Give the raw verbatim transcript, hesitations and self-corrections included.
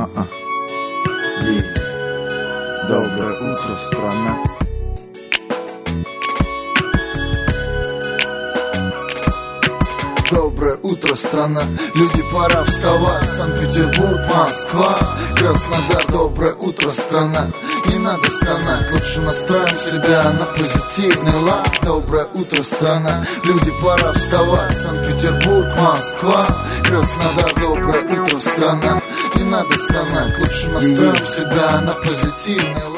А-а. Ей. Доброе утро, страна. Доброе утро, страна. Люди, пора вставать. Санкт-Петербург, Москва, Краснодар. Доброе утро, страна. Не надо стонать, лучше настраивай себя на позитивный лад. Доброе утро, страна. Люди, пора вставать. Санкт-Петербург, Москва, Краснодар. Доброе утро, страна. Не надо стонать, лучше настраивай себя на позитивный лад.